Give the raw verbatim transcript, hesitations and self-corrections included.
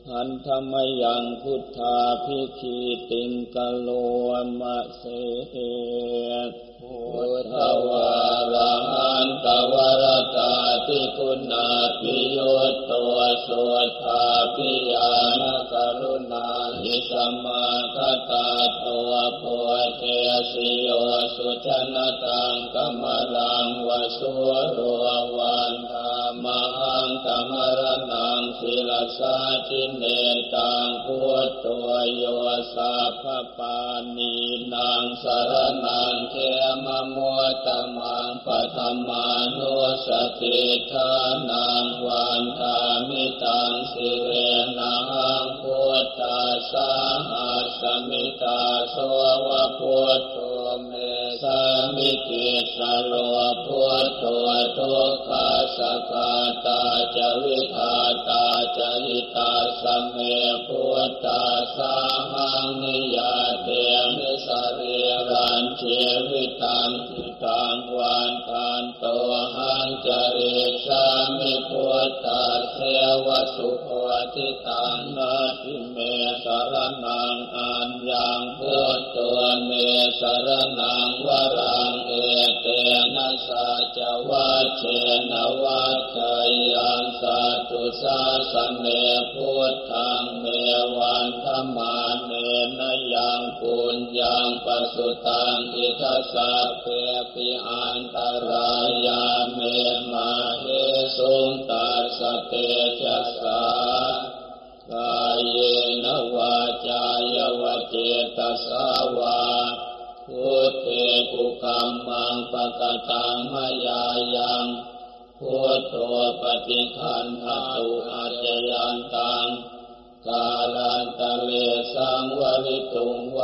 หันธรรมยังพุทธาภิคีติงกโลมะเสพุทธวาระหันตวรตาติคุณาภิโยตัวสุทาภิญาณกรุณาหิสัมมาคตาตัวโพเทสิโยสุจนตังกัมมลังวสุโรวันธามหังกัมมรณังศิลสาจิเนตังพุทโธโยสัพพปานีนางสรณังเขมโมตมังปัฏฐมานุสติทานังวันธามิตังสิเรนังพุทธัสสะหัสสมิตาโสวะพุทโธเมสามิกิสโลพุทโธทุกขาสกาตาจวิคาตาจหิตาสเมพุทธัสสะหังนิยาเตมิสรีรันเชวิตังทิตังวันทันโตหังจริสามิพุทธัสเสวสุโพธิตังนาทิเมสรนังอัญญังพุทโธเมสรนังวรังเอเตนะสัจวัชเชนะวัชชยังสัตตุสาสเนพุทธังเมวันธรรมาเนนะยังปุญญังปสุตังอิทัสสะเปปิอันตรายาเมมาเฮสุงตัสสะเตจัสสากายเยนวาจายวเจตสาวาพุทเทกุกัมมังปะกตังมยายังพุทโธปฏิคันหตุอาจยันตังกาลันตะเลสังวริตุงว